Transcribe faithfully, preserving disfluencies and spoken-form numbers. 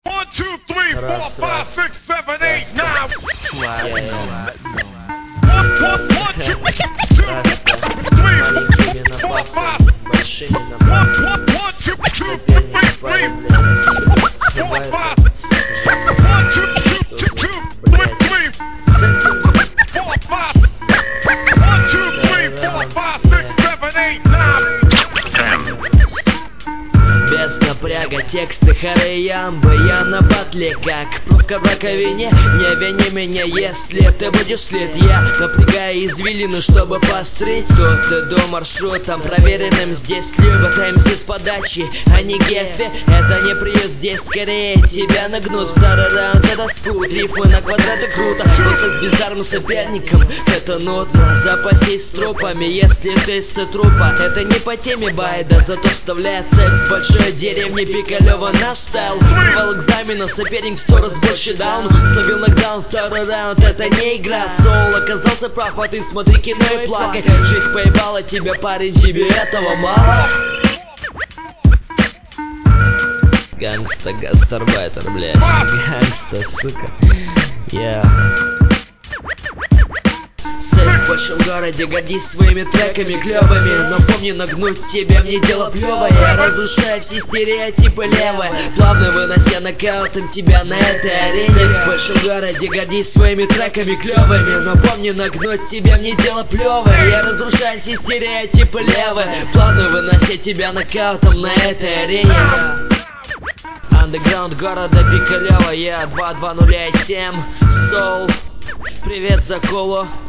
One, two, three, four, five, six, seven, eight, nine. One, one, one, two, three, four, five. One, one, one, two, two, three, three, four, five. One, two, two, two, two, three, three, four, five. One, two, three, four, five, six, seven, eight, nine. Без напряга тексты Хараямбы. Я на батле, как пробка в раковине. Не вини меня, если ты будешь след. Я напрягаю извилины, чтобы пострить. Тут иду маршрутом проверенным. Здесь любят МС с подачи, а не гефи. Это не приют, здесь скорее тебя нагнут. Второй раунд это спут, рифмы на квадраты круто. Бросать с бездарным соперником это нудно. Запасись трупами, если ты с трупа. Это не по теме байда, зато вставляет секс в большой деревне Пикалева наш стайл. Сорвал экзамена, соперник сто раз больше даун. Словил нокдаун, второй раунд, это не игра. Соул оказался прав, а ты смотри кино и плакай. Жизнь поебала тебя, парень, тебе этого мало. Гангста, гастарбайтер, блядь. Гангста, сука. Я yeah. В большом городе гордись своими треками клевыми. Но помни, нагнуть тебя мне дело плевое. Я разрушаю все стереотипы левые, плавно вынося нокаутом тебя на этой арене. В большом городе гордись своими треками клевыми. Но помни, нагнуть тебя мне дело плевое. Я разрушаю все стереотипы левые, плавно вынося тебя нокаутом на этой арене. Андеграунд города Пикалева, я два два нуля семь. Soul, привет за колу.